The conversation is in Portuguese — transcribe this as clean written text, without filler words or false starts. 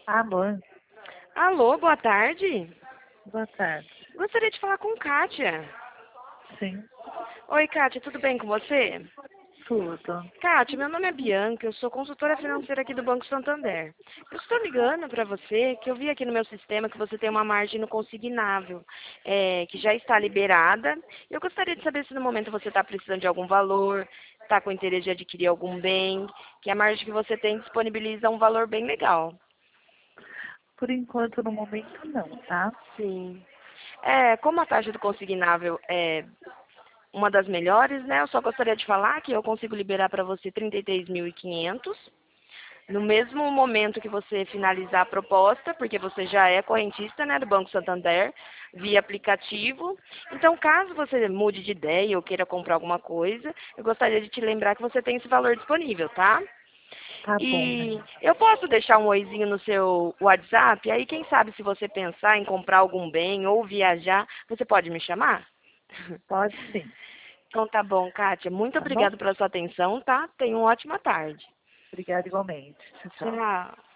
Alô, Alô, boa tarde. boa tarde. Gostaria de falar com Kátia. Sim, Oi, Kátia, tudo bem com você? tudo. Kátia, meu nome é Bianca, eu sou consultora financeira aqui do Banco Santander. Eu estou ligando para você, que eu vi aqui no meu sistema que você tem uma margem no consignável, que já está liberada. Eu gostaria de saber se no momento você está precisando de algum valor, está com interesse de adquirir algum bem, que a margem que você tem disponibiliza um valor bem legal. Por enquanto, no momento, não, tá? Sim. Como a taxa do consignável é uma das melhores, né? Eu só gostaria de falar que eu consigo liberar para você 33.500 no mesmo momento que você finalizar a proposta, porque você já é correntista, né, do Banco Santander, via aplicativo. Então, caso você mude de ideia ou queira comprar alguma coisa, eu gostaria de te lembrar que você tem esse valor disponível, tá? Tá bom, E né? eu posso deixar um oizinho no seu WhatsApp, aí quem sabe se você pensar em comprar algum bem ou viajar, você pode me chamar? Pode sim, Então tá bom, Kátia. Muito tá bom? obrigada pela sua atenção, tá? Tenha uma ótima tarde. Obrigada igualmente. Tchau, tchau. Tchau.